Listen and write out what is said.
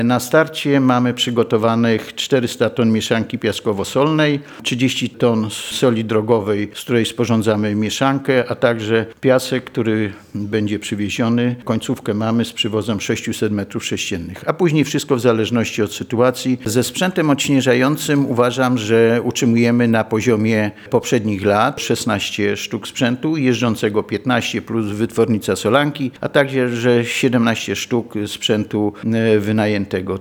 Na starcie mamy przygotowanych 400 ton mieszanki piaskowo-solnej, 30 ton soli drogowej, z której sporządzamy mieszankę, a także piasek, który będzie przywieziony. Końcówkę mamy z przywozem 600 m3, a później wszystko w zależności od sytuacji. Ze sprzętem odśnieżającym uważam, że utrzymujemy na poziomie poprzednich lat 16 sztuk sprzętu, jeżdżącego 15 plus wytwornica solanki, a także że 17 sztuk sprzętu wynajętego.